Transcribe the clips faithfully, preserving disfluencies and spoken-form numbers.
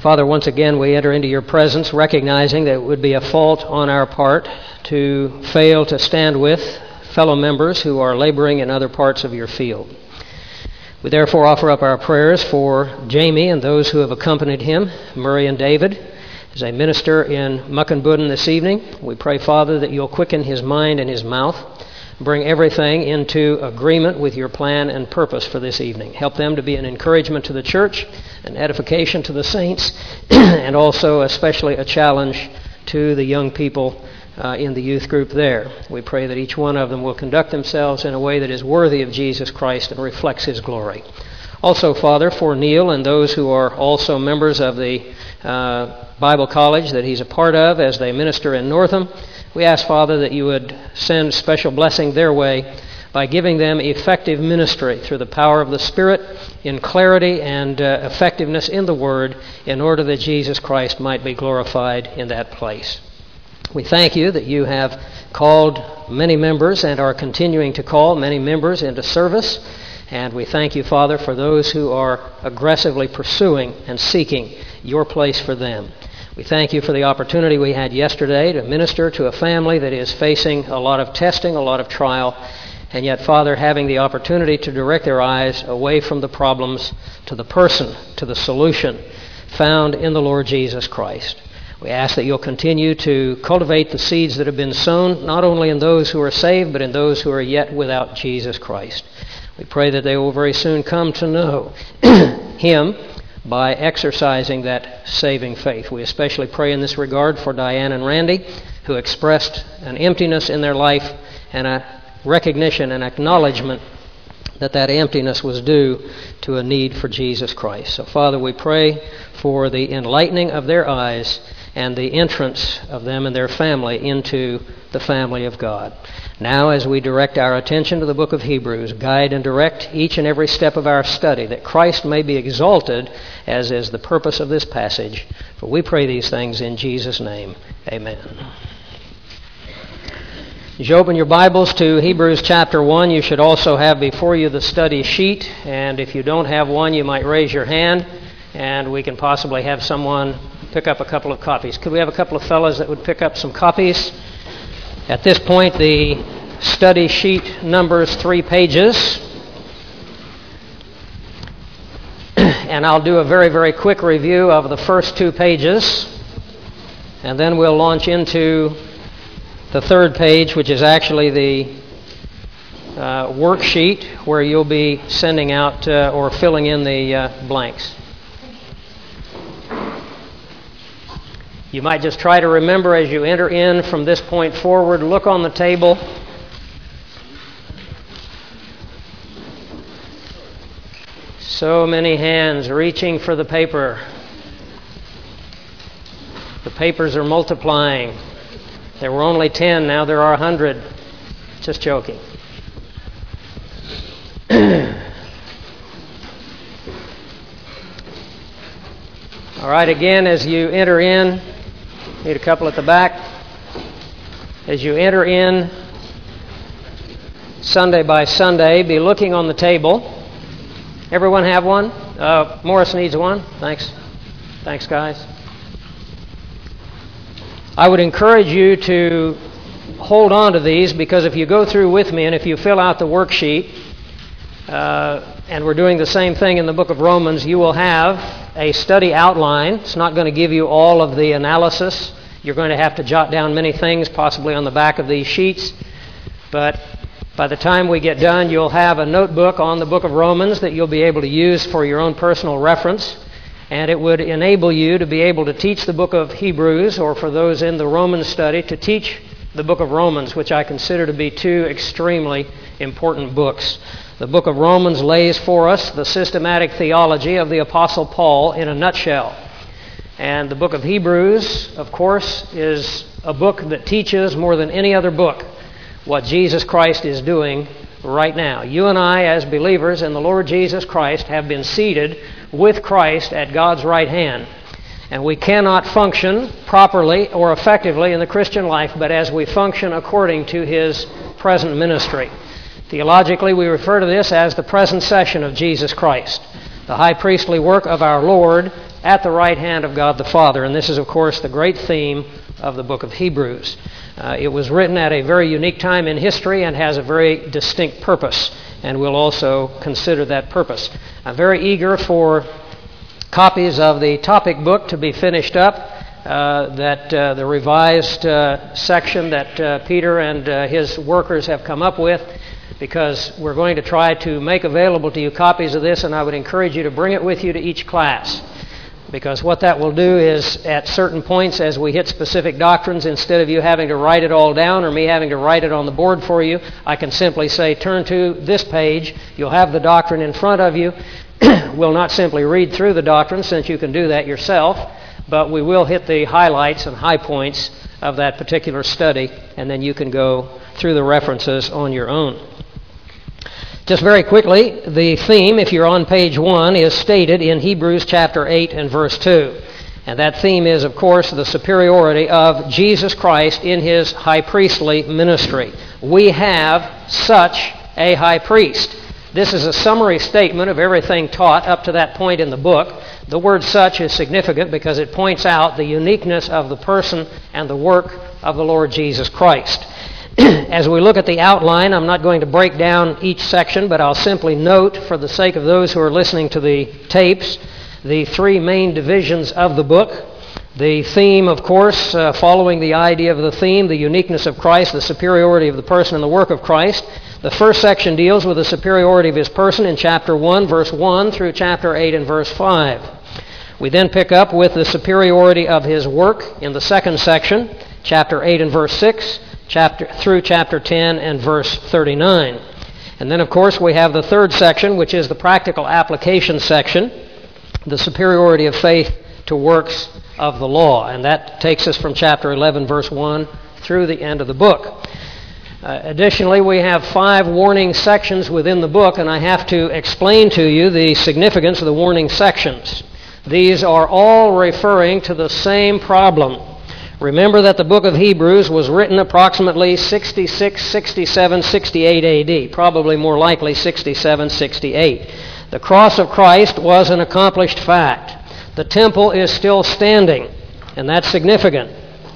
Father, once again we enter into your presence recognizing that it would be a fault on our part to fail to stand with fellow members who are laboring in other parts of your field. We therefore offer up our prayers for Jamie and those who have accompanied him, Murray and David, as they minister in Muckenbudden this evening. We pray, Father, that you'll quicken his mind and his mouth, bring everything into agreement with your plan and purpose for this evening. Help them to be an encouragement to the church, an edification to the saints, and also especially a challenge to the young people uh, in the youth group there. We pray that each one of them will conduct themselves in a way that is worthy of Jesus Christ and reflects his glory. Also, Father, for Neil and those who are also members of the uh, Bible college that he's a part of as they minister in Northam, we ask, Father, that you would send special blessing their way by giving them effective ministry through the power of the Spirit in clarity and uh, effectiveness in the Word in order that Jesus Christ might be glorified in that place. We thank you that you have called many members and are continuing to call many members into service. And we thank you, Father, for those who are aggressively pursuing and seeking your place for them. We thank you for the opportunity we had yesterday to minister to a family that is facing a lot of testing, a lot of trial, and yet, Father, having the opportunity to direct their eyes away from the problems to the person, to the solution found in the Lord Jesus Christ. We ask that you'll continue to cultivate the seeds that have been sown, not only in those who are saved, but in those who are yet without Jesus Christ. We pray that they will very soon come to know him by exercising that saving faith. We especially pray in this regard for Diane and Randy, who expressed an emptiness in their life and a recognition and acknowledgement that that emptiness was due to a need for Jesus Christ. So, Father, we pray for the enlightening of their eyes and the entrance of them and their family into the family of God. Now, as we direct our attention to the book of Hebrews, guide and direct each and every step of our study, that Christ may be exalted, as is the purpose of this passage. For we pray these things in Jesus' name. Amen. As you open your Bibles to Hebrews chapter one, you should also have before you the study sheet. And if you don't have one, you might raise your hand, and we can possibly have someone pick up a couple of copies. Could we have a couple of fellows that would pick up some copies? At this point, the study sheet numbers three pages. And I'll do a very, very quick review of the first two pages. And then we'll launch into the third page, which is actually the uh, worksheet where you'll be sending out uh, or filling in the uh, blanks. You might just try to remember as you enter in from this point forward, look on the table. So many hands reaching for the paper. The papers are multiplying. There were only ten, now there are a hundred. Just joking. All right, again, as you enter in, need a couple at the back. As you enter in Sunday by Sunday, be looking on the table. Everyone have one? Uh, Morris needs one. Thanks. Thanks, guys. I would encourage you to hold on to these, because if you go through with me and if you fill out the worksheet, uh, and we're doing the same thing in the book of Romans, you will have a study outline. It's not going to give you all of the analysis. You're going to have to jot down many things, possibly on the back of these sheets. But by the time we get done, you'll have a notebook on the book of Romans that you'll be able to use for your own personal reference. And it would enable you to be able to teach the book of Hebrews, or for those in the Romans study, to teach the book of Romans, which I consider to be two extremely important books. The book of Romans lays for us the systematic theology of the Apostle Paul in a nutshell. And the book of Hebrews, of course, is a book that teaches more than any other book what Jesus Christ is doing right now. You and I, as believers in the Lord Jesus Christ, have been seated with Christ at God's right hand. And we cannot function properly or effectively in the Christian life but as we function according to His present ministry. Theologically, we refer to this as the present session of Jesus Christ, the high priestly work of our Lord at the right hand of God the Father. And this is, of course, the great theme of the book of Hebrews. Uh, it was written at a very unique time in history and has a very distinct purpose, and we'll also consider that purpose. I'm very eager for copies of the topic book to be finished up, uh, that uh, the revised uh, section that uh, Peter and uh, his workers have come up with, because we're going to try to make available to you copies of this, and I would encourage you to bring it with you to each class. Because what that will do is, at certain points as we hit specific doctrines, instead of you having to write it all down or me having to write it on the board for you, I can simply say, turn to this page. You'll have the doctrine in front of you. We'll not simply read through the doctrine, since you can do that yourself, but we will hit the highlights and high points of that particular study, and then you can go through the references on your own. Just very quickly, the theme, if you're on page one, is stated in Hebrews chapter eight and verse two. And that theme is, of course, the superiority of Jesus Christ in his high priestly ministry. We have such a high priest. This is a summary statement of everything taught up to that point in the book. The word such is significant because it points out the uniqueness of the person and the work of the Lord Jesus Christ. As we look at the outline, I'm not going to break down each section, but I'll simply note, for the sake of those who are listening to the tapes, the three main divisions of the book. The theme, of course, uh, following the idea of the theme, the uniqueness of Christ, the superiority of the person and the work of Christ. The first section deals with the superiority of his person in chapter one, verse one, through chapter eight and verse five. We then pick up with the superiority of his work in the second section, chapter eight and verse six, chapter through chapter ten and verse thirty-nine. And then, of course, we have the third section, which is the practical application section, the superiority of faith to works of the law. And that takes us from chapter eleven, verse one, through the end of the book. Uh, additionally, we have five warning sections within the book, and I have to explain to you the significance of the warning sections. These are all referring to the same problem. Remember that the book of Hebrews was written approximately sixty-six, sixty-seven, sixty-eight A D, probably more likely sixty-seven, sixty-eight. The cross of Christ was an accomplished fact. The temple is still standing, and that's significant,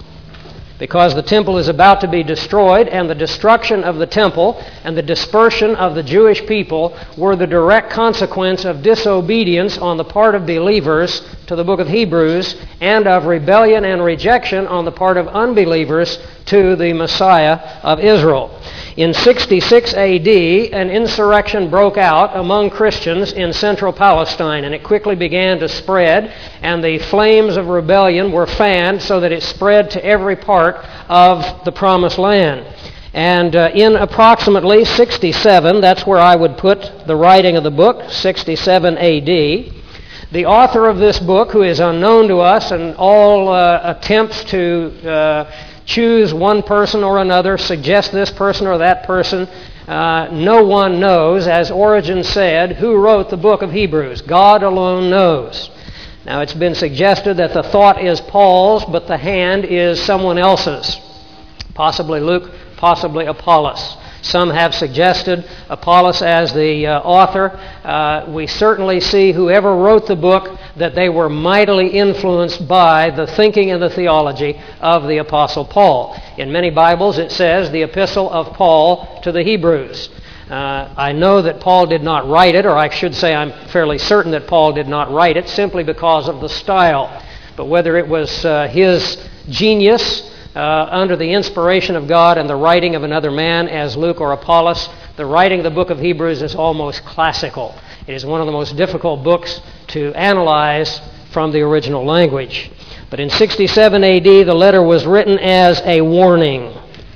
because the temple is about to be destroyed, and the destruction of the temple and the dispersion of the Jewish people were the direct consequence of disobedience on the part of believers to the book of Hebrews, and of rebellion and rejection on the part of unbelievers to the Messiah of Israel. In sixty-six A D, an insurrection broke out among Christians in central Palestine, and it quickly began to spread, and the flames of rebellion were fanned so that it spread to every part of the Promised Land. And uh, in approximately sixty-seven, that's where I would put the writing of the book, sixty-seven A D, the author of this book, who is unknown to us, and all uh, attempts to uh, choose one person or another, suggest this person or that person, uh, no one knows, as Origen said, who wrote the book of Hebrews. God alone knows. Now, it's been suggested that the thought is Paul's, but the hand is someone else's. Possibly Luke, possibly Apollos. Some have suggested Apollos as the uh, author. Uh, we certainly see whoever wrote the book that they were mightily influenced by the thinking and the theology of the Apostle Paul. In many Bibles it says the Epistle of Paul to the Hebrews. Uh, I know that Paul did not write it, or I should say I'm fairly certain that Paul did not write it, simply because of the style. But whether it was uh, his genius uh, under the inspiration of God and the writing of another man, as Luke or Apollos, the writing of the book of Hebrews is almost classical. It is one of the most difficult books to analyze from the original language. But in sixty-seven A D, the letter was written as a warning.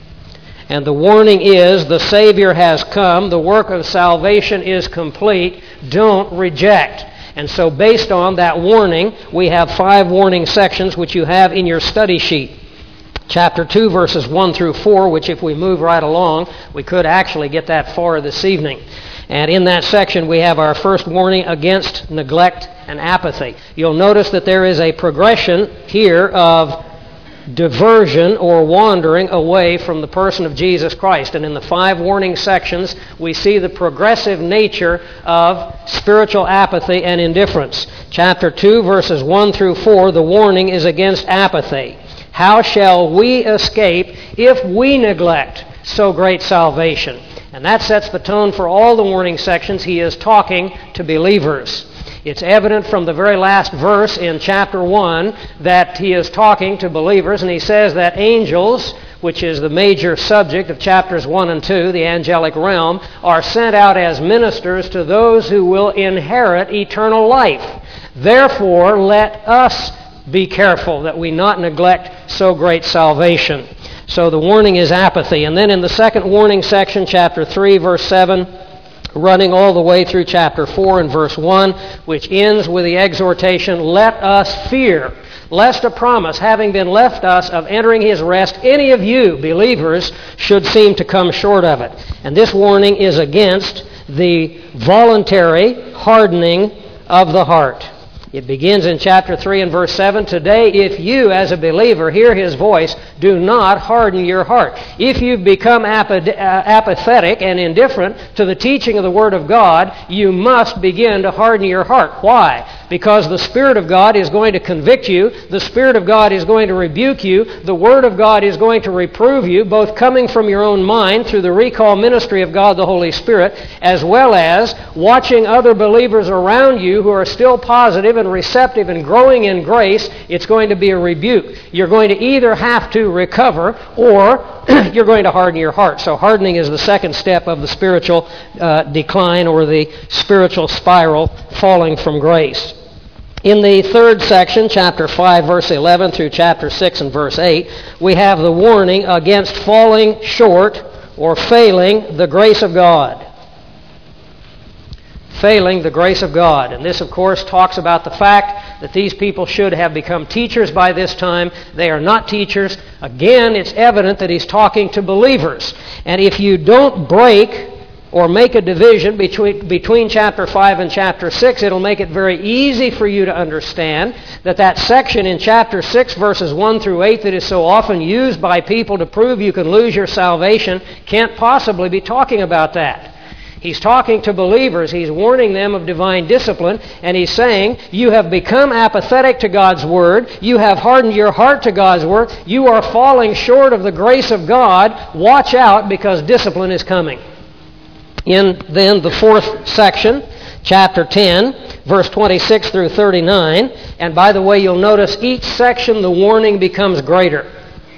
And the warning is, the Savior has come, the work of salvation is complete, don't reject. And so based on that warning, we have five warning sections which you have in your study sheet. Chapter two, verses one through four, which if we move right along, we could actually get that far this evening. And in that section, we have our first warning against neglect and apathy. You'll notice that there is a progression here of diversion or wandering away from the person of Jesus Christ. And in the five warning sections, we see the progressive nature of spiritual apathy and indifference. Chapter two, verses one through four, the warning is against apathy. How shall we escape if we neglect so great salvation? And that sets the tone for all the warning sections. He is talking to believers. It's evident from the very last verse in chapter one that he is talking to believers, and he says that angels, which is the major subject of chapters one and two, the angelic realm, are sent out as ministers to those who will inherit eternal life. Therefore, let us be careful that we not neglect so great salvation. So the warning is apathy. And then in the second warning section, chapter three, verse seven, running all the way through chapter four and verse one, which ends with the exhortation, let us fear, lest a promise, having been left us of entering his rest, any of you, believers, should seem to come short of it. And this warning is against the voluntary hardening of the heart. It begins in chapter three and verse seven. Today, if you, as a believer, hear his voice, do not harden your heart. If you've become apath- uh, apathetic and indifferent to the teaching of the Word of God, you must begin to harden your heart. Why? Because the Spirit of God is going to convict you. The Spirit of God is going to rebuke you. The Word of God is going to reprove you, both coming from your own mind through the recall ministry of God the Holy Spirit, as well as watching other believers around you who are still positive and receptive and growing in grace. It's going to be a rebuke. You're going to either have to recover or you're going to harden your heart. So hardening is the second step of the spiritual uh, decline or the spiritual spiral, falling from grace. In the third section, chapter five, verse eleven through chapter six and verse eight, we have the warning against falling short or failing the grace of God. Failing the grace of God. And this, of course, talks about the fact that these people should have become teachers by this time. They are not teachers. Again, it's evident that he's talking to believers. And if you don't break or make a division between, between chapter five and chapter six, it'll make it very easy for you to understand that that section in chapter six, verses one through eight, that is so often used by people to prove you can lose your salvation, can't possibly be talking about that. He's talking to believers. He's warning them of divine discipline, and he's saying, you have become apathetic to God's Word. You have hardened your heart to God's Word. You are falling short of the grace of God. Watch out, because discipline is coming. In then the fourth section, chapter ten, verse twenty-six through thirty-nine, and by the way, you'll notice each section the warning becomes greater.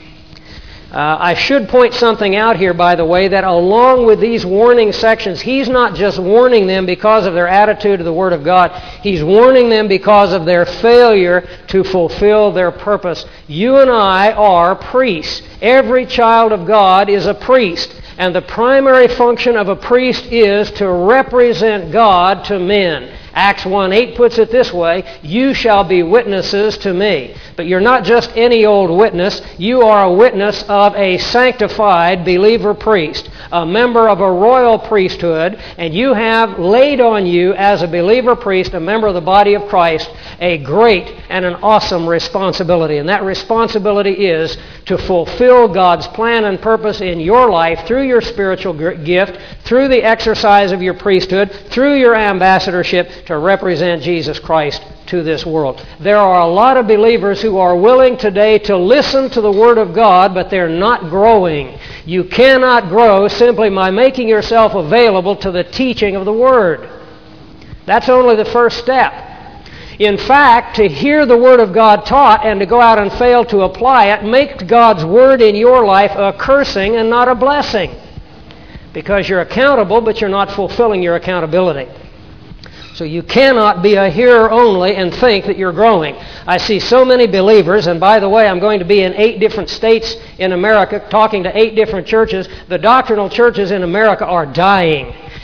Uh, I should point something out here, by the way, that along with these warning sections, he's not just warning them because of their attitude to the Word of God. He's warning them because of their failure to fulfill their purpose. You and I are priests. Every child of God is a priest. And the primary function of a priest is to represent God to men. Acts one eight puts it this way, you shall be witnesses to me. But you're not just any old witness. You are a witness of a sanctified believer priest, a member of a royal priesthood, and you have laid on you as a believer priest, a member of the body of Christ, a great and an awesome responsibility. And that responsibility is to fulfill God's plan and purpose in your life through your spiritual gift, through the exercise of your priesthood, through your ambassadorship, to represent Jesus Christ to this world. There are a lot of believers who are willing today to listen to the Word of God, but they're not growing. You cannot grow simply by making yourself available to the teaching of the Word. That's only the first step. In fact, to hear the Word of God taught and to go out and fail to apply it makes God's Word in your life a cursing and not a blessing. Because you're accountable, but you're not fulfilling your accountability. So you cannot be a hearer only and think that you're growing. I see so many believers, and by the way, I'm going to be in eight different states in America talking to eight different churches. The doctrinal churches in America are dying.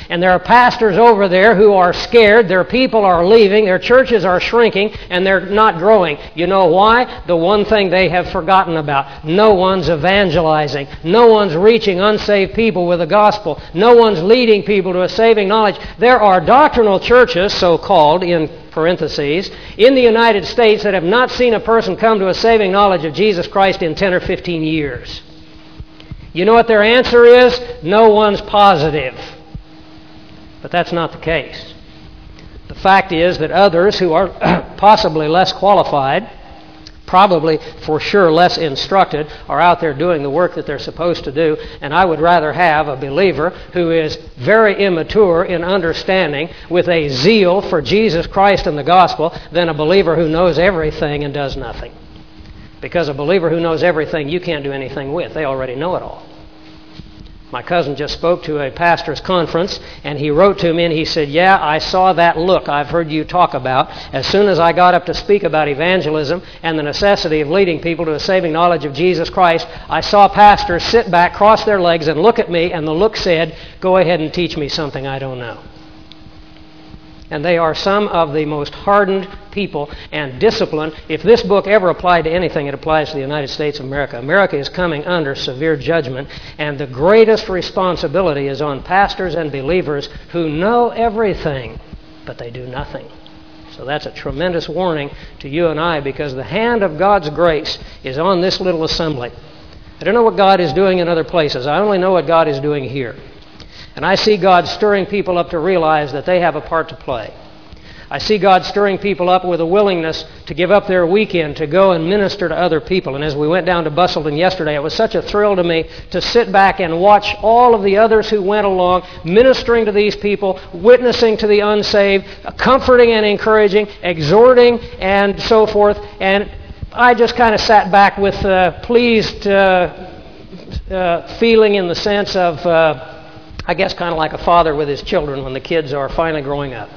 And there are pastors over there who are scared. Their people are leaving. Their churches are shrinking, and they're not growing. You know why? The one thing they have forgotten about. No one's evangelizing. No one's reaching unsaved people with the gospel. No one's leading people to a saving knowledge. There are doctrinal churches, so-called, in parentheses, in the United States that have not seen a person come to a saving knowledge of Jesus Christ in ten or fifteen years. You know what their answer is? No one's positive. But that's not the case. The fact is that others who are possibly less qualified, probably for sure less instructed, are out there doing the work that they're supposed to do. And I would rather have a believer who is very immature in understanding with a zeal for Jesus Christ and the gospel than a believer who knows everything and does nothing. Because a believer who knows everything, you can't do anything with. They already know it all. My cousin just spoke to a pastor's conference, and he wrote to me and he said, yeah, I saw that look I've heard you talk about. As soon as I got up to speak about evangelism and the necessity of leading people to a saving knowledge of Jesus Christ, I saw pastors sit back, cross their legs, and look at me, and the look said, go ahead and teach me something I don't know. And they are some of the most hardened people and disciplined. If this book ever applied to anything, it applies to the United States of America. America is coming under severe judgment, and the greatest responsibility is on pastors and believers who know everything, but they do nothing. So that's a tremendous warning to you and I, because the hand of God's grace is on this little assembly. I don't know what God is doing in other places. I only know what God is doing here. And I see God stirring people up to realize that they have a part to play. I see God stirring people up with a willingness to give up their weekend to go and minister to other people. And as we went down to Bustleton yesterday, it was such a thrill to me to sit back and watch all of the others who went along, ministering to these people, witnessing to the unsaved, comforting and encouraging, exhorting and so forth. And I just kind of sat back with a pleased uh, uh, feeling in the sense of... Uh, I guess kind of like a father with his children when the kids are finally growing up.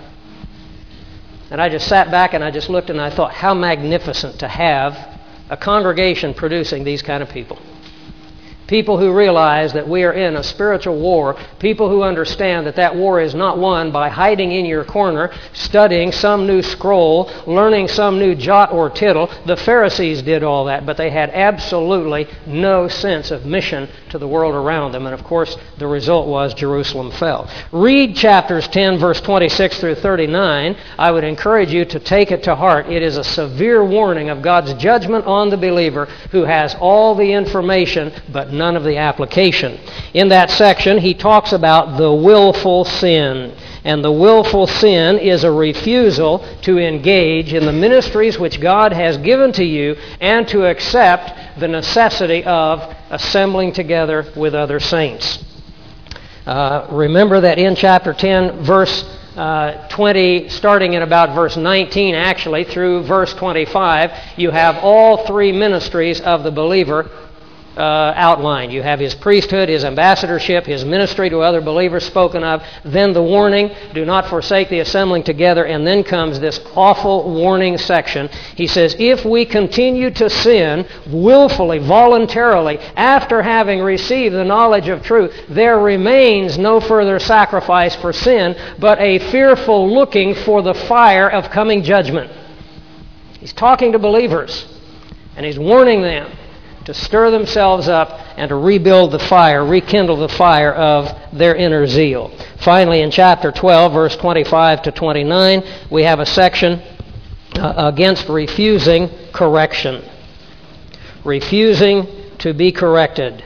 And I just sat back and I just looked and I thought, how magnificent to have a congregation producing these kind of people. People who realize that we are in a spiritual war. People who understand that that war is not won by hiding in your corner, studying some new scroll, learning some new jot or tittle. The Pharisees did all that, but they had absolutely no sense of mission to the world around them. And of course, the result was Jerusalem fell. Read chapters ten, verse twenty-six through thirty-nine. I would encourage you to take it to heart. It is a severe warning of God's judgment on the believer who has all the information, but none of the application. In that section, he talks about the willful sin. And the willful sin is a refusal to engage in the ministries which God has given to you and to accept the necessity of assembling together with other saints. Uh, remember that in chapter ten, verse uh, twenty, starting in about verse nineteen actually, through verse twenty-five, you have all three ministries of the believer Uh, outline. You have his priesthood, his ambassadorship, his ministry to other believers spoken of, then the warning, do not forsake the assembling together, and then comes this awful warning section. He says, if we continue to sin willfully, voluntarily, after having received the knowledge of truth, there remains no further sacrifice for sin, but a fearful looking for the fire of coming judgment. He's talking to believers, and he's warning them to stir themselves up and to rebuild the fire, rekindle the fire of their inner zeal. Finally, in chapter twelve, verse twenty-five to twenty-nine, we have a section uh, against refusing correction. Refusing to be corrected.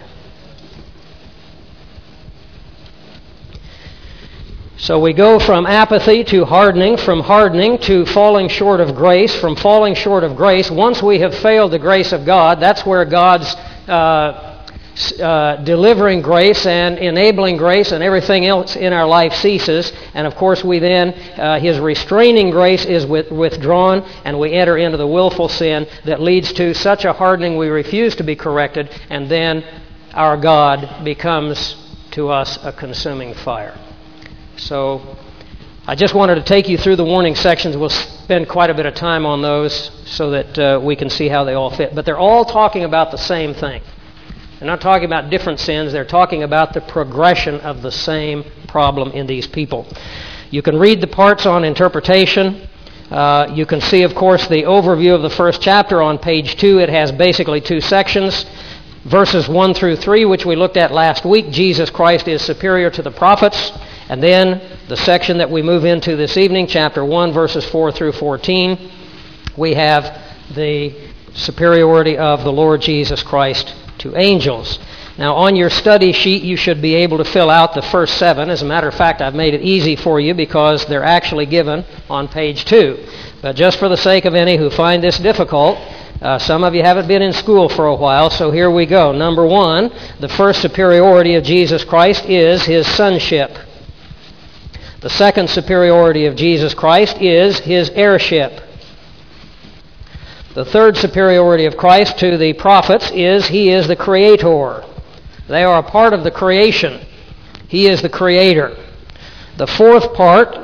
So we go from apathy to hardening, from hardening to falling short of grace, from falling short of grace. Once we have failed the grace of God, that's where God's uh, uh, delivering grace and enabling grace and everything else in our life ceases. And of course we then, uh, His restraining grace is with, withdrawn, and we enter into the willful sin that leads to such a hardening we refuse to be corrected, and then our God becomes to us a consuming fire. So I just wanted to take you through the warning sections. We'll spend quite a bit of time on those so that uh, we can see how they all fit. But they're all talking about the same thing. They're not talking about different sins. They're talking about the progression of the same problem in these people. You can read the parts on interpretation. Uh, you can see, of course, the overview of the first chapter on page two. It has basically two sections. Verses one through three, which we looked at last week, Jesus Christ is superior to the prophets. And then the section that we move into this evening, chapter one, verses four through fourteen, we have the superiority of the Lord Jesus Christ to angels. Now, on your study sheet, you should be able to fill out the first seven. As a matter of fact, I've made it easy for you because they're actually given on page two. But just for the sake of any who find this difficult, uh, some of you haven't been in school for a while, so here we go. Number one, the first superiority of Jesus Christ is his sonship. The second superiority of Jesus Christ is his heirship. The third superiority of Christ to the prophets is he is the creator. They are a part of the creation. He is the creator. The fourth part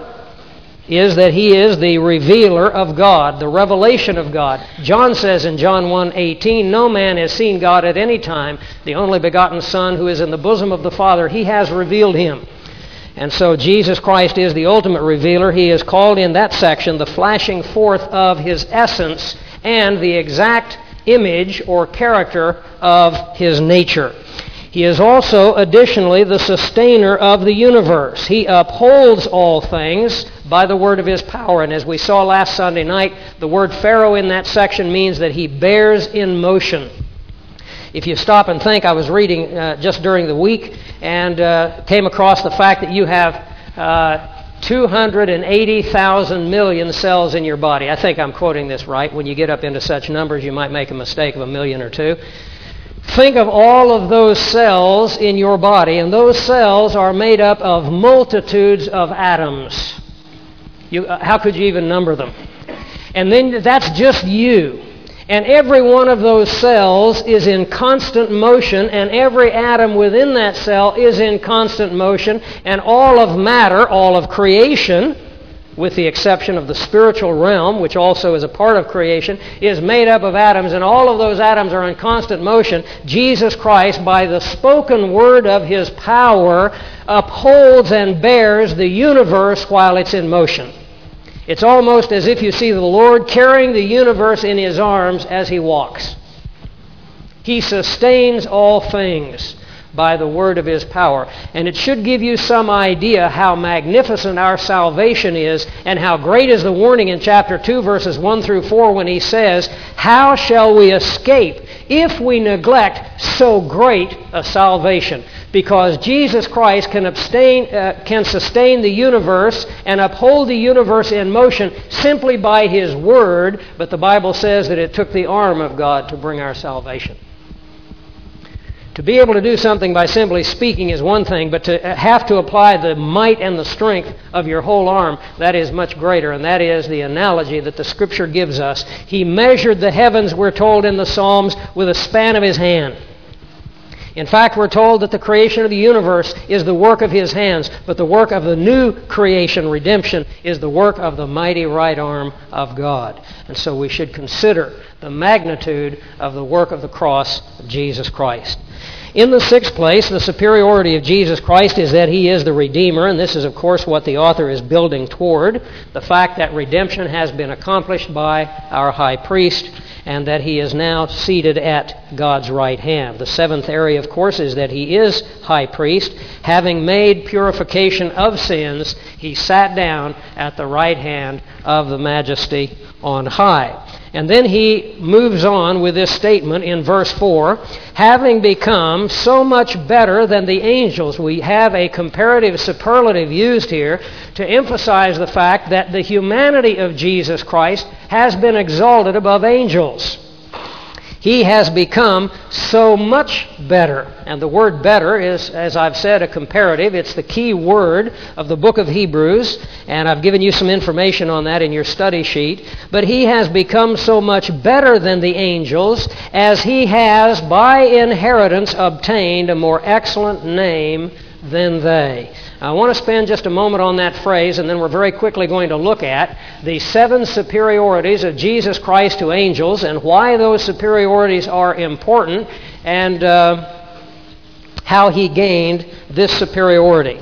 is that he is the revealer of God, the revelation of God. John says in John one eighteen, no man has seen God at any time. The only begotten Son who is in the bosom of the Father, he has revealed him. And so Jesus Christ is the ultimate revealer. He is called in that section the flashing forth of his essence and the exact image or character of his nature. He is also additionally the sustainer of the universe. He upholds all things by the word of his power. And as we saw last Sunday night, the word Pharaoh in that section means that he bears in motion. If you stop and think, I was reading uh, just during the week and uh, came across the fact that you have uh, two hundred eighty thousand million cells in your body. I think I'm quoting this right. When you get up into such numbers, you might make a mistake of a million or two. Think of all of those cells in your body, and those cells are made up of multitudes of atoms. You, uh, how could you even number them? And then that's just you. And every one of those cells is in constant motion, and every atom within that cell is in constant motion, and all of matter, all of creation, with the exception of the spiritual realm, which also is a part of creation, is made up of atoms, and all of those atoms are in constant motion. Jesus Christ, by the spoken word of his power, upholds and bears the universe while it's in motion. It's almost as if you see the Lord carrying the universe in his arms as he walks. He sustains all things by the word of his power. And it should give you some idea how magnificent our salvation is and how great is the warning in chapter two, verses one through four, when he says, how shall we escape if we neglect so great a salvation? Because Jesus Christ can, abstain, uh, can sustain the universe and uphold the universe in motion simply by his word, but the Bible says that it took the arm of God to bring our salvation. To be able to do something by simply speaking is one thing, but to have to apply the might and the strength of your whole arm, that is much greater, and that is the analogy that the Scripture gives us. He measured the heavens, we're told in the Psalms, with a span of his hand. In fact, we're told that the creation of the universe is the work of his hands, but the work of the new creation, redemption, is the work of the mighty right arm of God. And so we should consider the magnitude of the work of the cross of Jesus Christ. In the sixth place, the superiority of Jesus Christ is that he is the Redeemer, and this is, of course, what the author is building toward, the fact that redemption has been accomplished by our high priest, and that he is now seated at God's right hand. The seventh area, of course, is that he is high priest. Having made purification of sins, he sat down at the right hand of the Majesty on high. And then he moves on with this statement in verse four, having become so much better than the angels. We have a comparative superlative used here to emphasize the fact that the humanity of Jesus Christ has been exalted above angels. He has become so much better. And the word better is, as I've said, a comparative. It's the key word of the book of Hebrews, and I've given you some information on that in your study sheet. But he has become so much better than the angels as he has, by inheritance, obtained a more excellent name than they. I want to spend just a moment on that phrase, and then we're very quickly going to look at the seven superiorities of Jesus Christ to angels and why those superiorities are important and uh, how he gained this superiority.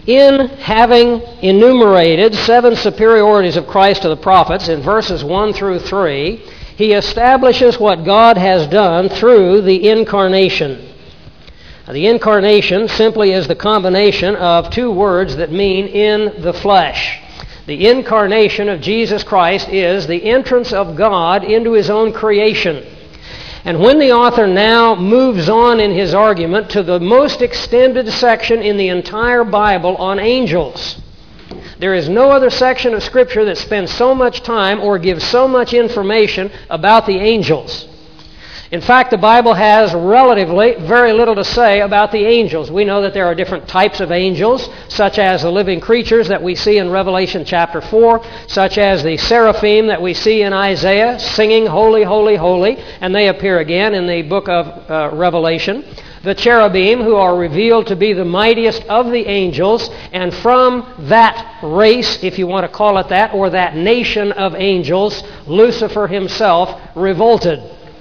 In having enumerated seven superiorities of Christ to the prophets in verses one through three, he establishes what God has done through the incarnation. Now, the incarnation simply is the combination of two words that mean in the flesh. The incarnation of Jesus Christ is the entrance of God into His own creation. And when the author now moves on in his argument to the most extended section in the entire Bible on angels, there is no other section of Scripture that spends so much time or gives so much information about the angels. In fact, the Bible has relatively very little to say about the angels. We know that there are different types of angels, such as the living creatures that we see in Revelation chapter four, such as the seraphim that we see in Isaiah, singing, "Holy, holy, holy," and they appear again in the book of uh, Revelation. The cherubim, who are revealed to be the mightiest of the angels, and from that race, if you want to call it that, or that nation of angels, Lucifer himself revolted.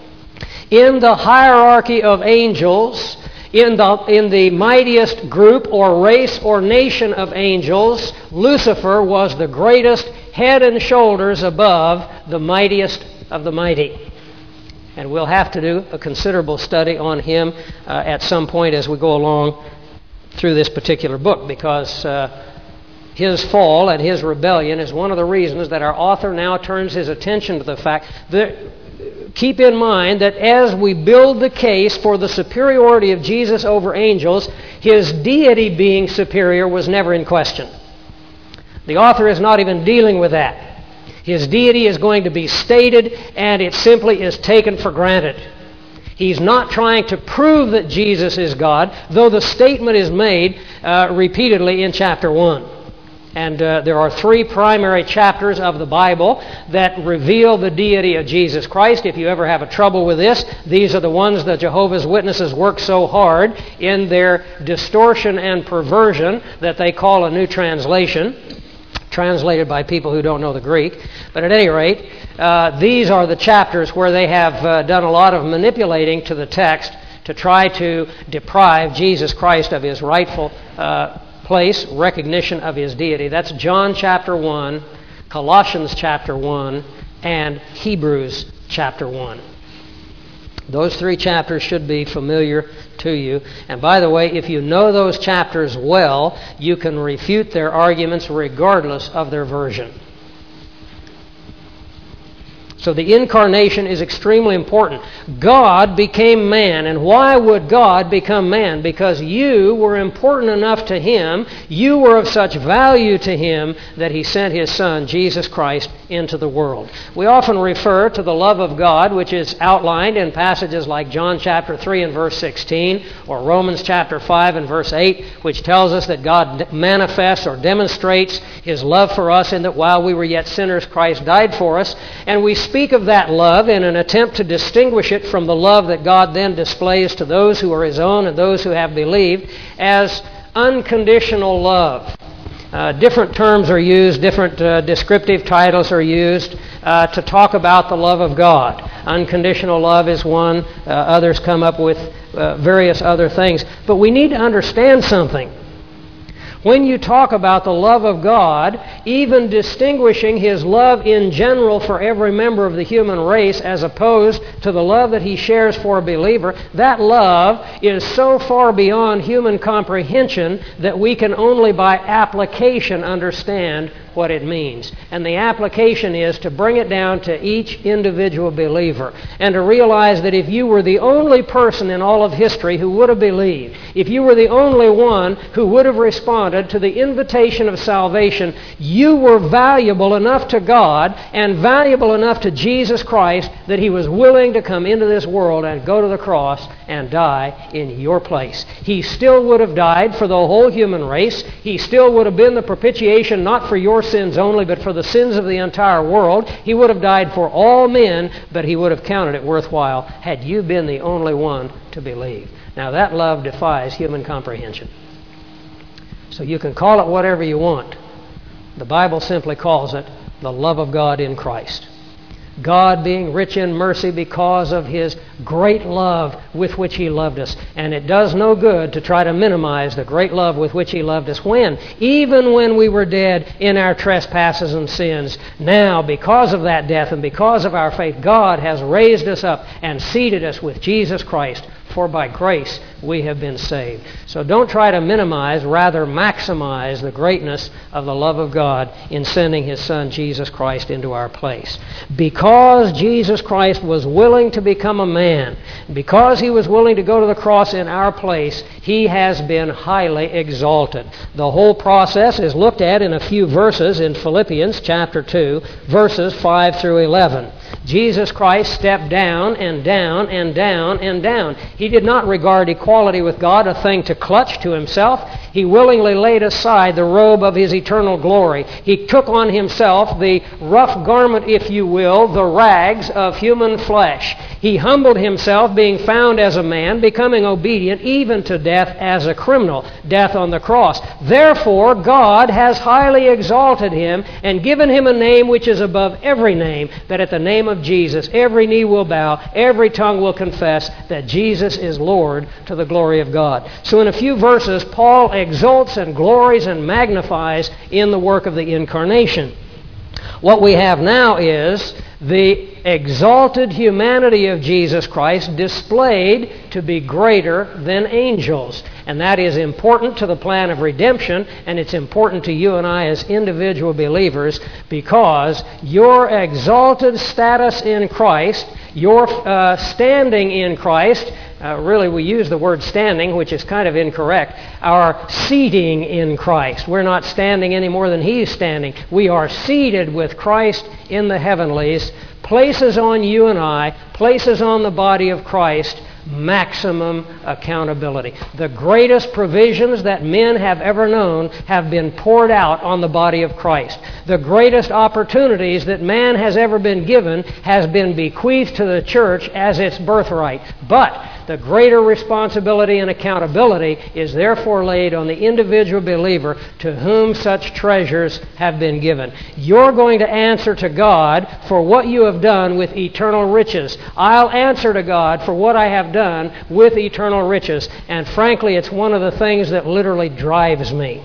In the hierarchy of angels, in the, in the mightiest group or race or nation of angels, Lucifer was the greatest, head and shoulders above the mightiest of the mighty. And we'll have to do a considerable study on him uh, at some point as we go along through this particular book, because uh, his fall and his rebellion is one of the reasons that our author now turns his attention to the fact that, keep in mind that as we build the case for the superiority of Jesus over angels, his deity being superior was never in question. The author is not even dealing with that. His deity is going to be stated, and it simply is taken for granted. He's not trying to prove that Jesus is God, though the statement is made uh, repeatedly in chapter one. And uh, there are three primary chapters of the Bible that reveal the deity of Jesus Christ. If you ever have a trouble with this, these are the ones that Jehovah's Witnesses work so hard in their distortion and perversion that they call a new translation, translated by people who don't know the Greek. But at any rate, uh, these are the chapters where they have uh, done a lot of manipulating to the text to try to deprive Jesus Christ of his rightful uh place, recognition of his deity. That's John chapter one, Colossians chapter one, and Hebrews chapter one. Those three chapters should be familiar to you. And by the way, if you know those chapters well, you can refute their arguments regardless of their version. So the incarnation is extremely important. God became man. And why would God become man? Because you were important enough to Him, you were of such value to Him, that He sent His Son, Jesus Christ, into the world. We often refer to the love of God, which is outlined in passages like John chapter three and verse sixteen, or Romans chapter five and verse eight, which tells us that God manifests or demonstrates His love for us in that while we were yet sinners, Christ died for us. And we speak of that love in an attempt to distinguish it from the love that God then displays to those who are His own and those who have believed as unconditional love. Uh, different terms are used, different uh, descriptive titles are used uh, to talk about the love of God. Unconditional love is one. Uh, others come up with uh, various other things. But we need to understand something. When you talk about the love of God, even distinguishing His love in general for every member of the human race as opposed to the love that He shares for a believer, that love is so far beyond human comprehension that we can only by application understand what it means. And the application is to bring it down to each individual believer and to realize that if you were the only person in all of history who would have believed, if you were the only one who would have responded to the invitation of salvation, you were valuable enough to God and valuable enough to Jesus Christ that He was willing to come into this world and go to the cross and die in your place. He still would have died for the whole human race. He still would have been the propitiation not for your sins only, but for the sins of the entire world. He would have died for all men, but He would have counted it worthwhile had you been the only one to believe. Now that love defies human comprehension. So you can call it whatever you want. The Bible simply calls it the love of God in Christ. God being rich in mercy because of His great love with which He loved us. And it does no good to try to minimize the great love with which He loved us. When? Even when we were dead in our trespasses and sins. Now, because of that death and because of our faith, God has raised us up and seated us with Jesus Christ. For by grace we have been saved. So don't try to minimize, rather maximize the greatness of the love of God in sending His Son Jesus Christ into our place. Because Jesus Christ was willing to become a man, because He was willing to go to the cross in our place, He has been highly exalted. The whole process is looked at in a few verses in Philippians chapter two, verses five through eleven. Jesus Christ stepped down and down and down and down. He did not regard equality with God a thing to clutch to Himself. He willingly laid aside the robe of His eternal glory. He took on Himself the rough garment, if you will, the rags of human flesh. He humbled Himself, being found as a man, becoming obedient even to death as a criminal, death on the cross. Therefore, God has highly exalted Him and given Him a name which is above every name, that at the name of Jesus every knee will bow, every tongue will confess that Jesus is Lord, to the glory of God. So in a few verses, Paul exalts and glories and magnifies in the work of the incarnation. What we have now is the exalted humanity of Jesus Christ displayed to be greater than angels. And that is important to the plan of redemption, and it's important to you and I as individual believers, because your exalted status in Christ, your uh, standing in Christ, Uh, really, we use the word standing, which is kind of incorrect. Our seating in Christ. We're not standing any more than He's standing. We are seated with Christ in the heavenlies. Places on you and I, places on the body of Christ, maximum accountability. The greatest provisions that men have ever known have been poured out on the body of Christ. The greatest opportunities that man has ever been given has been bequeathed to the church as its birthright. But the greater responsibility and accountability is therefore laid on the individual believer to whom such treasures have been given. You're going to answer to God for what you have done with eternal riches. I'll answer to God for what I have done with eternal riches. And frankly, it's one of the things that literally drives me.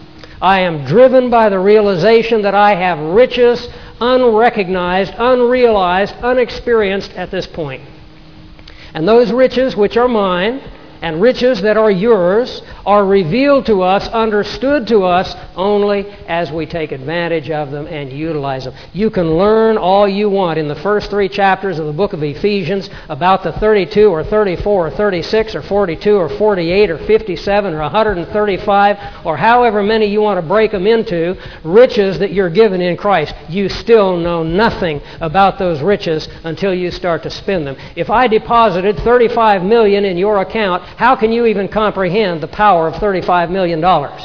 I am driven by the realization that I have riches unrecognized, unrealized, unexperienced at this point. And those riches which are mine and riches that are yours are revealed to us, understood to us, only as we take advantage of them and utilize them. You can learn all you want in the first three chapters of the book of Ephesians about the thirty-two or thirty-four or thirty-six or forty-two or forty-eight or fifty-seven or one hundred thirty-five or however many you want to break them into, riches that you're given in Christ. You still know nothing about those riches until you start to spend them. If I deposited thirty-five million dollars in your account, how can you even comprehend the power of thirty-five million dollars?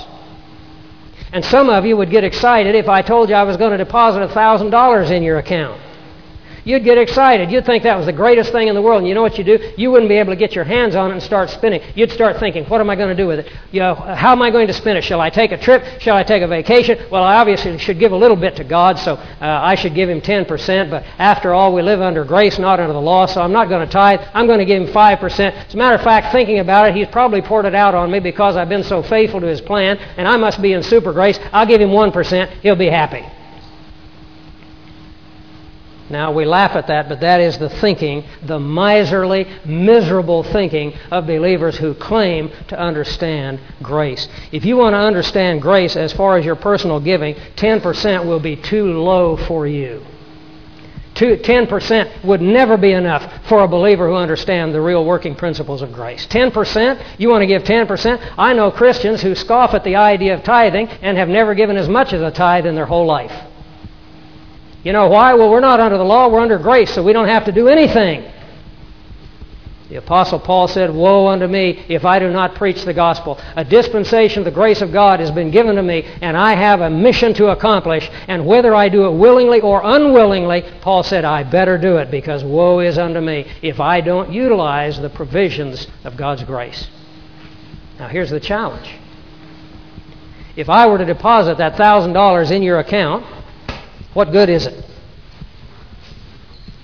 And some of you would get excited if I told you I was going to deposit one thousand dollars in your account. You'd get excited. You'd think that was the greatest thing in the world. And you know what you do? You wouldn't be able to get your hands on it and start spending. You'd start thinking, what am I going to do with it? You know, how am I going to spend it? Shall I take a trip? Shall I take a vacation? Well, I obviously should give a little bit to God, so uh, I should give Him ten percent. But after all, we live under grace, not under the law, so I'm not going to tithe. I'm going to give Him five percent. As a matter of fact, thinking about it, He's probably poured it out on me because I've been so faithful to His plan, and I must be in super grace. I'll give Him one percent. He'll be happy. Now, we laugh at that, but that is the thinking, the miserly, miserable thinking of believers who claim to understand grace. If you want to understand grace as far as your personal giving, ten percent will be too low for you. ten percent would never be enough for a believer who understands the real working principles of grace. ten percent? You want to give ten percent? I know Christians who scoff at the idea of tithing and have never given as much as a tithe in their whole life. You know why? Well, we're not under the law, we're under grace, so we don't have to do anything. The Apostle Paul said, woe unto me if I do not preach the gospel. A dispensation of the grace of God has been given to me, and I have a mission to accomplish, and whether I do it willingly or unwillingly, Paul said, I better do it, because woe is unto me if I don't utilize the provisions of God's grace. Now, here's the challenge. If I were to deposit that one thousand dollars in your account, what good is it?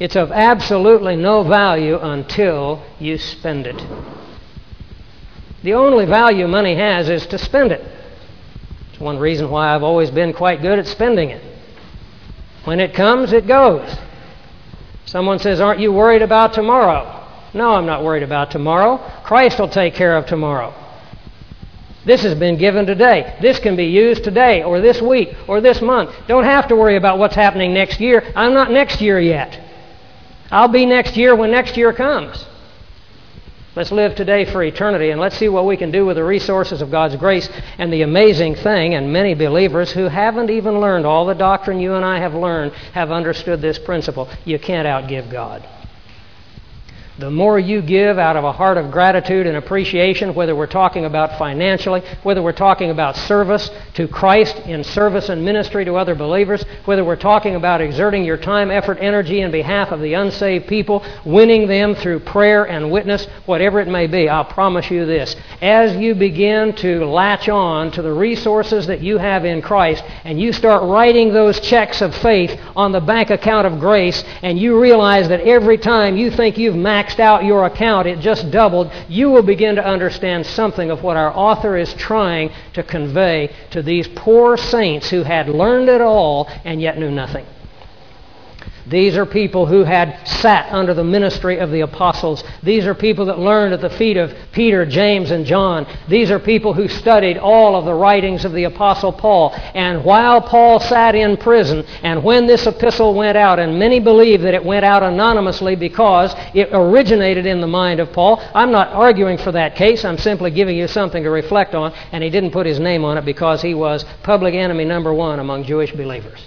It's of absolutely no value until you spend it. The only value money has is to spend it. It's one reason why I've always been quite good at spending it. When it comes, it goes. Someone says, aren't you worried about tomorrow? No, I'm not worried about tomorrow. Christ will take care of tomorrow. This has been given today. This can be used today or this week or this month. Don't have to worry about what's happening next year. I'm not next year yet. I'll be next year when next year comes. Let's live today for eternity, and let's see what we can do with the resources of God's grace. And the amazing thing, and many believers who haven't even learned all the doctrine you and I have learned have understood this principle. You can't outgive God. The more you give out of a heart of gratitude and appreciation, whether we're talking about financially, whether we're talking about service to Christ in service and ministry to other believers, whether we're talking about exerting your time, effort, energy in behalf of the unsaved people, winning them through prayer and witness, whatever it may be, I'll promise you this. As you begin to latch on to the resources that you have in Christ, and you start writing those checks of faith on the bank account of grace, and you realize that every time you think you've maxed out your account, it just doubled, you will begin to understand something of what our author is trying to convey to these poor saints who had learned it all and yet knew nothing. These are people who had sat under the ministry of the apostles. These are people that learned at the feet of Peter, James, and John. These are people who studied all of the writings of the apostle Paul. And while Paul sat in prison, and when this epistle went out, and many believe that it went out anonymously because it originated in the mind of Paul, I'm not arguing for that case. I'm simply giving you something to reflect on. And he didn't put his name on it because he was public enemy number one among Jewish believers.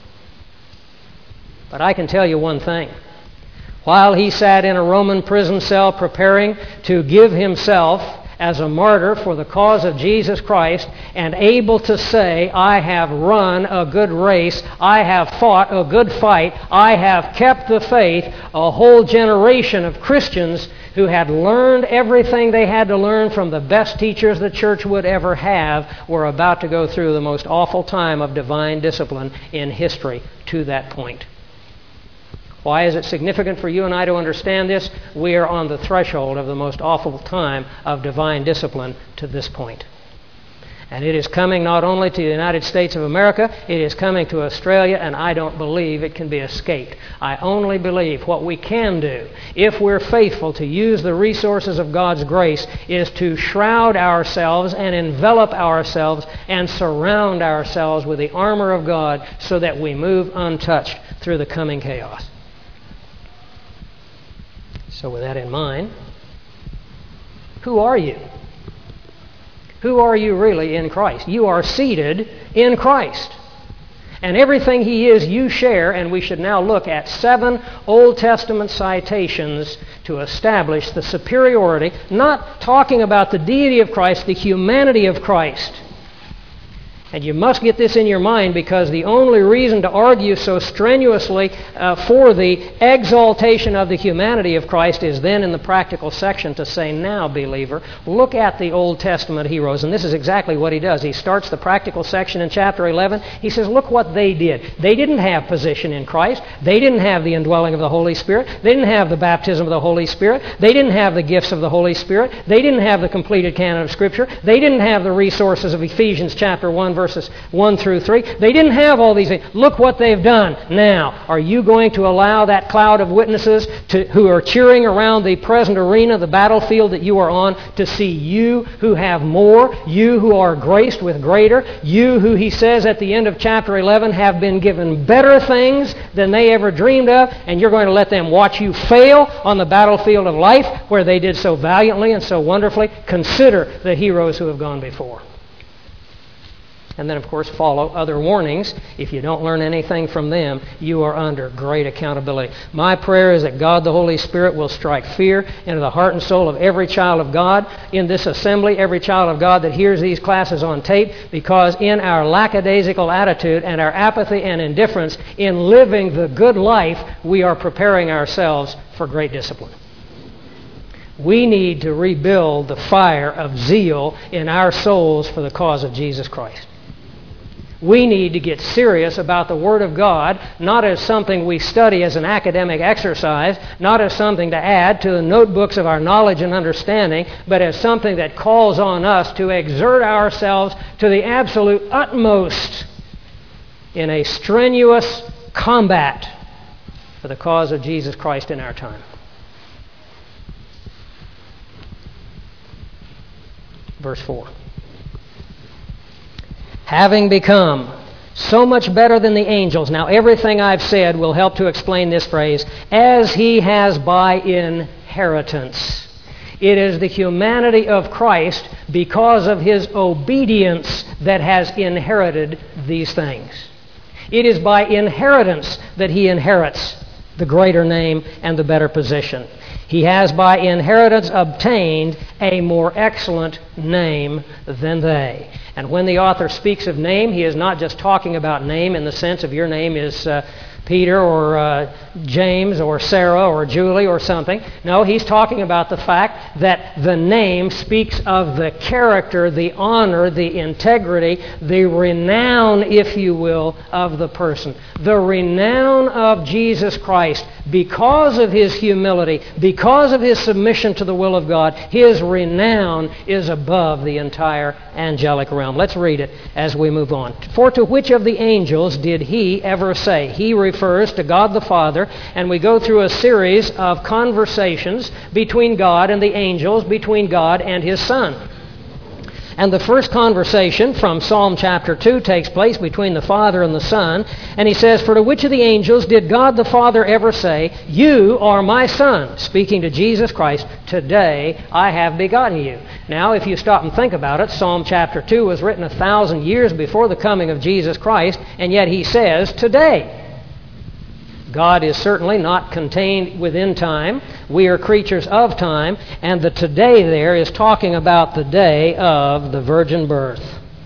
But I can tell you one thing. While he sat in a Roman prison cell preparing to give himself as a martyr for the cause of Jesus Christ and able to say, I have run a good race, I have fought a good fight, I have kept the faith, a whole generation of Christians who had learned everything they had to learn from the best teachers the church would ever have were about to go through the most awful time of divine discipline in history to that point. Why is it significant for you and I to understand this? We are on the threshold of the most awful time of divine discipline to this point. And it is coming not only to the United States of America, it is coming to Australia, and I don't believe it can be escaped. I only believe what we can do, if we're faithful to use the resources of God's grace, is to shroud ourselves and envelop ourselves and surround ourselves with the armor of God so that we move untouched through the coming chaos. So with that in mind, who are you? Who are you really in Christ? You are seated in Christ. And everything He is, you share, and we should now look at seven Old Testament citations to establish the superiority, not talking about the deity of Christ, the humanity of Christ. And you must get this in your mind, because the only reason to argue so strenuously uh, for the exaltation of the humanity of Christ is then in the practical section to say, now, believer, look at the Old Testament heroes. And this is exactly what he does. He starts the practical section in chapter eleven. He says, look what they did. They didn't have position in Christ. They didn't have the indwelling of the Holy Spirit. They didn't have the baptism of the Holy Spirit. They didn't have the gifts of the Holy Spirit. They didn't have the completed canon of Scripture. They didn't have the resources of Ephesians chapter one, verses one through three. They didn't have all these things. Look what they've done. Now, are you going to allow that cloud of witnesses to, who are cheering around the present arena, the battlefield that you are on, to see you who have more, you who are graced with greater, you who, he says at the end of chapter eleven, have been given better things than they ever dreamed of, and you're going to let them watch you fail on the battlefield of life where they did so valiantly and so wonderfully? Consider the heroes who have gone before. And then, of course, follow other warnings. If you don't learn anything from them, you are under great accountability. My prayer is that God the Holy Spirit will strike fear into the heart and soul of every child of God in this assembly, every child of God that hears these classes on tape, because in our lackadaisical attitude and our apathy and indifference in living the good life, we are preparing ourselves for great discipline. We need to rebuild the fire of zeal in our souls for the cause of Jesus Christ. We need to get serious about the Word of God, not as something we study as an academic exercise, not as something to add to the notebooks of our knowledge and understanding, but as something that calls on us to exert ourselves to the absolute utmost in a strenuous combat for the cause of Jesus Christ in our time. Verse four. Having become so much better than the angels. Now, everything I've said will help to explain this phrase. As he has by inheritance. It is the humanity of Christ because of his obedience that has inherited these things. It is by inheritance that he inherits the greater name and the better position. He has by inheritance obtained a more excellent name than they. And when the author speaks of name, he is not just talking about name in the sense of your name is uh, Peter or uh, James or Sarah or Julie or something. No, he's talking about the fact that the name speaks of the character, the honor, the integrity, the renown, if you will, of the person. The renown of Jesus Christ, because of his humility, because of his submission to the will of God, his renown is above the entire angelic realm. Let's read it as we move on. For to which of the angels did he ever say? He refers to God the Father, and we go through a series of conversations between God and the angels, between God and his Son. And the first conversation from Psalm chapter two takes place between the Father and the Son. And he says, For to which of the angels did God the Father ever say, You are my Son, speaking to Jesus Christ, Today I have begotten you. Now, if you stop and think about it, Psalm chapter two was written a thousand years before the coming of Jesus Christ, and yet he says, Today. God is certainly not contained within time. We are creatures of time, and the today there is talking about the day of the virgin birth.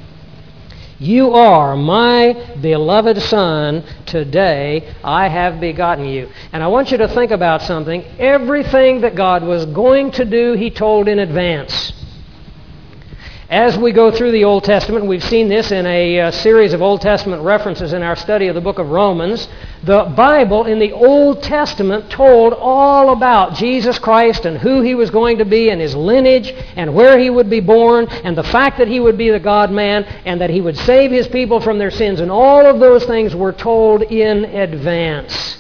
You are my beloved Son, today I have begotten you. And I want you to think about something. Everything that God was going to do, he told in advance. As we go through the Old Testament, we've seen this in a uh, series of Old Testament references in our study of the book of Romans. The Bible in the Old Testament told all about Jesus Christ and who he was going to be and his lineage and where he would be born and the fact that he would be the God-man and that he would save his people from their sins. And all of those things were told in advance.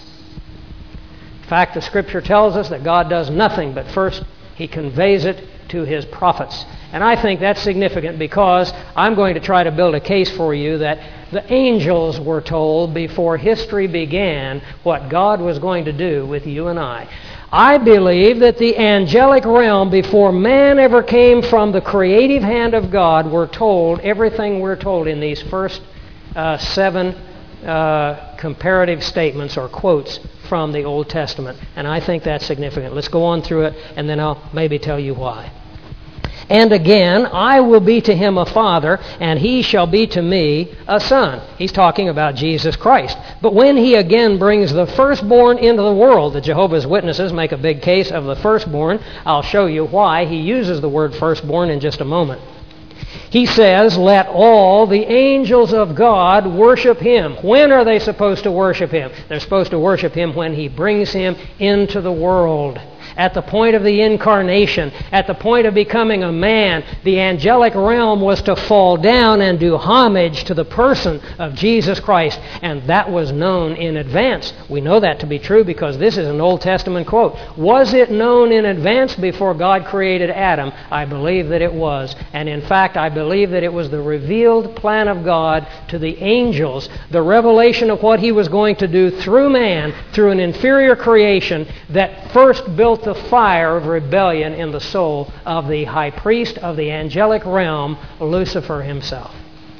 In fact, the Scripture tells us that God does nothing but first he conveys it to his prophets. And I think that's significant because I'm going to try to build a case for you that the angels were told before history began what God was going to do with you and I. I believe that the angelic realm, before man ever came from the creative hand of God, were told everything we're told in these first uh, seven uh, comparative statements or quotes from the Old Testament. And I think that's significant. Let's go on through it, and then I'll maybe tell you why. And again, I will be to him a father, and he shall be to me a son. He's talking about Jesus Christ. But when he again brings the firstborn into the world, the Jehovah's Witnesses make a big case of the firstborn. I'll show you why he uses the word firstborn in just a moment. He says, let all the angels of God worship him. When are they supposed to worship him? They're supposed to worship him when he brings him into the world. At the point of the incarnation, at the point of becoming a man, the angelic realm was to fall down and do homage to the person of Jesus Christ. And that was known in advance. We know that to be true because this is an Old Testament quote. Was it known in advance before God created Adam? I believe that it was. And in fact, I believe that it was the revealed plan of God to the angels, the revelation of what he was going to do through man, through an inferior creation, that first built the fire of rebellion in the soul of the high priest of the angelic realm, Lucifer himself.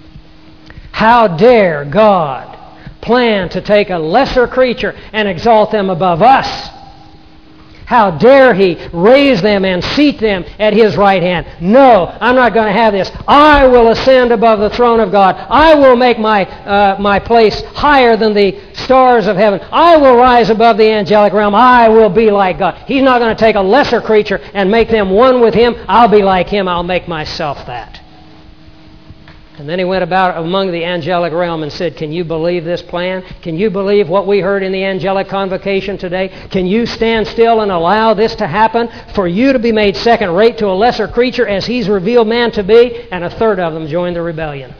How dare God plan to take a lesser creature and exalt them above us? How dare he raise them and seat them at his right hand? No, I'm not going to have this. I will ascend above the throne of God. I will make my uh, my place higher than the stars of heaven. I will rise above the angelic realm. I will be like God. He's not going to take a lesser creature and make them one with him. I'll be like him. I'll make myself that. And then he went about among the angelic realm and said, can you believe this plan? Can you believe what we heard in the angelic convocation today? Can you stand still and allow this to happen? For you to be made second rate to a lesser creature as he's revealed man to be? And a third of them joined the rebellion.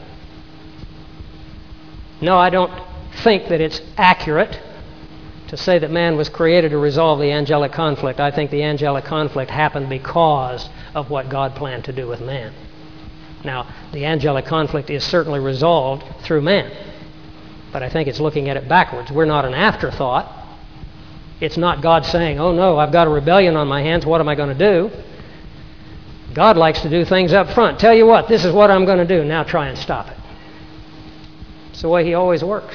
No, I don't think that it's accurate to say that man was created to resolve the angelic conflict. I think the angelic conflict happened because of what God planned to do with man. Now, the angelic conflict is certainly resolved through man. But I think it's looking at it backwards. We're not an afterthought. It's not God saying, oh no, I've got a rebellion on my hands, what am I going to do? God likes to do things up front. Tell you what, this is what I'm going to do. Now try and stop it. It's the way he always works.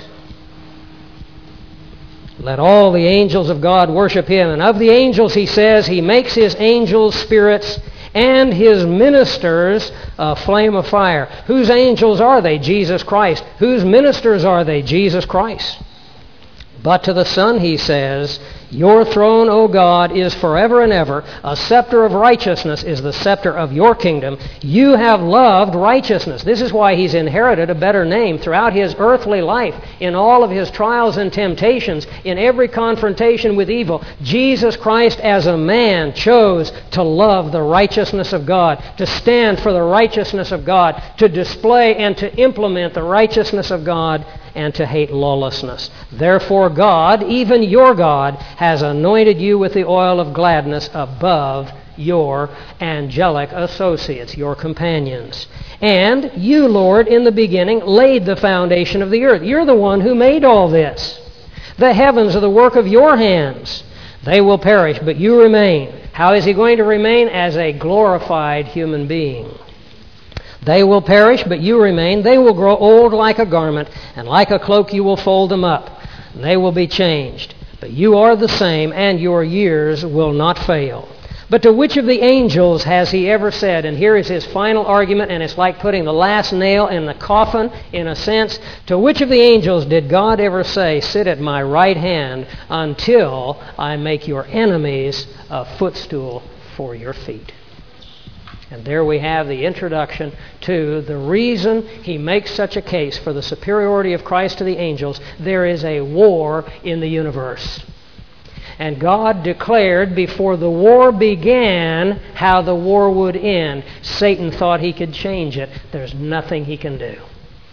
Let all the angels of God worship him. And of the angels, he says, he makes his angels spirits and his ministers a flame of fire. Whose angels are they? Jesus Christ. Whose ministers are they? Jesus Christ. But to the Son he says, your throne, O God, is forever and ever. A scepter of righteousness is the scepter of your kingdom. You have loved righteousness. This is why he's inherited a better name throughout his earthly life, in all of his trials and temptations, in every confrontation with evil. Jesus Christ as a man chose to love the righteousness of God, to stand for the righteousness of God, to display and to implement the righteousness of God, and to hate lawlessness. Therefore God, even your God, has anointed you with the oil of gladness above your angelic associates, your companions. And you, Lord, in the beginning laid the foundation of the earth. You're the one who made all this. The heavens are the work of your hands. They will perish, but you remain. How is he going to remain? As a glorified human being. They will perish, but you remain. They will grow old like a garment, and like a cloak you will fold them up. They will be changed. But you are the same, and your years will not fail. But to which of the angels has he ever said, and here is his final argument, and it's like putting the last nail in the coffin, in a sense. To which of the angels did God ever say, sit at my right hand until I make your enemies a footstool for your feet? And there we have the introduction to the reason he makes such a case for the superiority of Christ to the angels. There is a war in the universe. And God declared before the war began how the war would end. Satan thought he could change it. There's nothing he can do.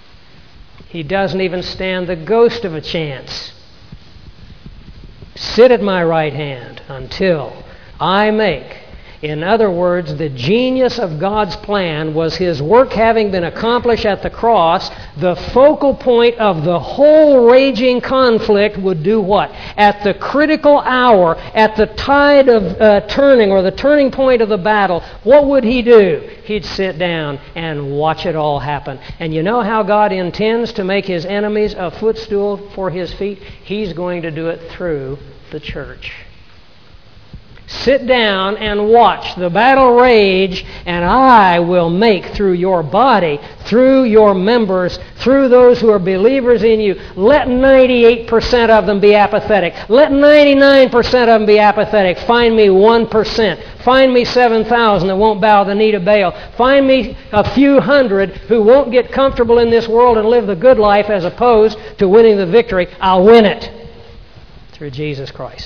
He doesn't even stand the ghost of a chance. Sit at my right hand until I make. In other words, the genius of God's plan was his work having been accomplished at the cross. The focal point of the whole raging conflict would do what? At the critical hour, at the tide of uh, turning or the turning point of the battle, what would he do? He'd sit down and watch it all happen. And you know how God intends to make his enemies a footstool for his feet? He's going to do it through the church. Sit down and watch the battle rage, and I will make through your body, through your members, through those who are believers in you. Let ninety-eight percent of them be apathetic. Let ninety-nine percent of them be apathetic. Find me one percent. Find me seven thousand that won't bow the knee to Baal. Find me a few hundred who won't get comfortable in this world and live the good life as opposed to winning the victory. I'll win it through Jesus Christ.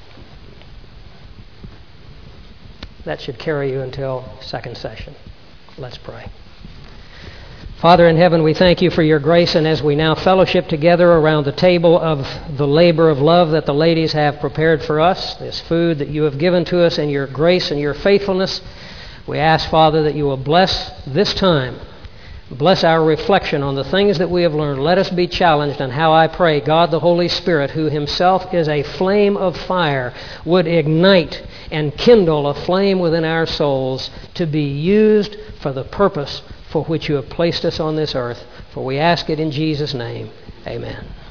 That should carry you until second session. Let's pray. Father in heaven, we thank you for your grace, and as we now fellowship together around the table of the labor of love that the ladies have prepared for us, this food that you have given to us in your grace and your faithfulness, we ask, Father, that you will bless this time. Bless our reflection on the things that we have learned. Let us be challenged on how I pray God the Holy Spirit, who himself is a flame of fire, would ignite and kindle a flame within our souls to be used for the purpose for which you have placed us on this earth. For we ask it in Jesus' name. Amen.